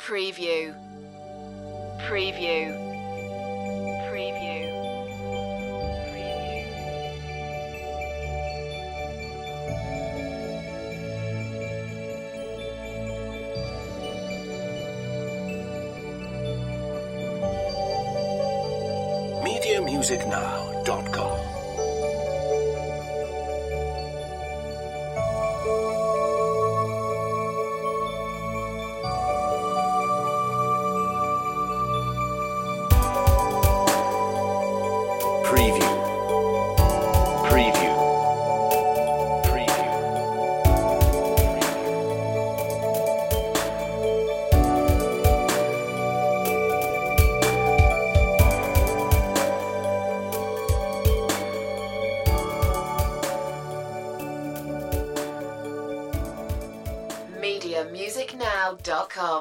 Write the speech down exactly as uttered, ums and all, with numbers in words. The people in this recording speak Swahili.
Preview. Preview. Preview. media music now dot com. Preview. Preview. Preview. media music now dot com